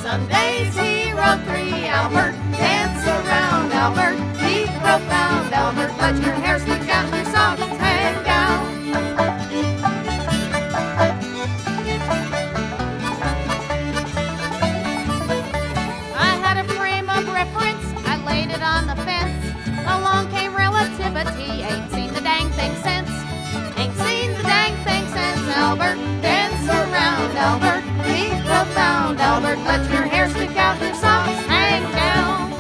Sundays he wrote 3, Albert. Dance around, Albert. Be profound, Albert. Let your hair stick out and your socks hang down. I had a frame of reference, I laid it on the fence. Along came relativity, ain't seen the dang thing since. Ain't seen the dang thing since, Albert. Dance around, Albert. Be profound, Albert. Let your hair stick out and your socks hang down.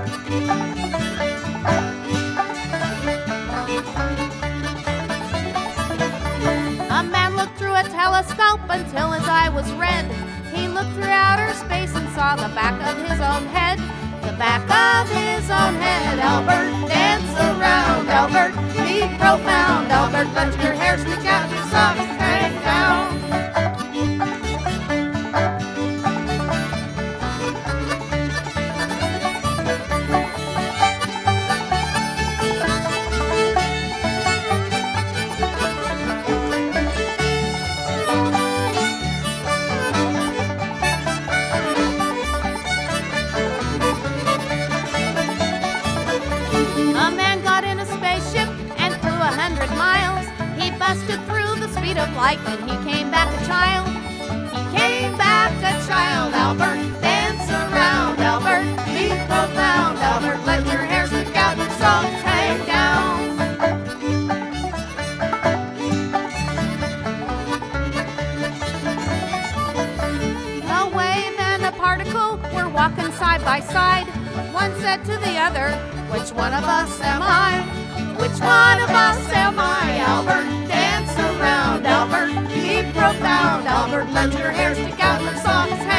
A man looked through a telescope until his eye was red. He looked through outer space and saw the back of his own head. The back of his own head, Albert. Dance around, Albert. Be profound, Albert. Let your hair stick out and your socks hang down. A man got in a spaceship and flew 100 miles. He busted through the speed of light and he came back a child. He came back a child, Albert. Dance around, Albert. Be profound, Albert. Let your hair stick out and your socks hang down. A wave and a particle were walking side by side. One said to the other, which one of us am I? Which one of us am I, Albert? Dance around, Albert. Be profound, Albert. Let your hair stick out and your socks